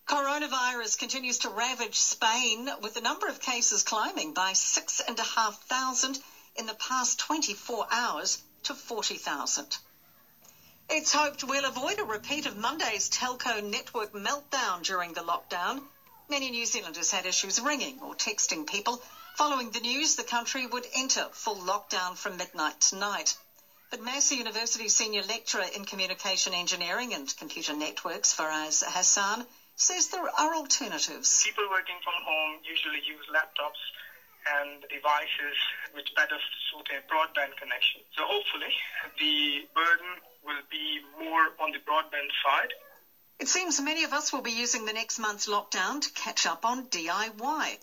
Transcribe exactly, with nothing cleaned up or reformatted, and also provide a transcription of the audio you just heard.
Coronavirus continues to ravage Spain, with the number of cases climbing by six and a half thousand in the past twenty-four hours to forty thousand. It's hoped we'll avoid a repeat of Monday's telco network meltdown during the lockdown. Many New Zealanders had issues ringing or texting people. Following the news, the country would enter full lockdown from midnight tonight. But Massey University Senior Lecturer in Communication Engineering and Computer Networks, Faraz Hassan, says there are alternatives. People working from home usually use laptops and devices which better suit a broadband connection. So hopefully the burden will be more on the broadband side. It seems many of us will be using the next month's lockdown to catch up on D I Y.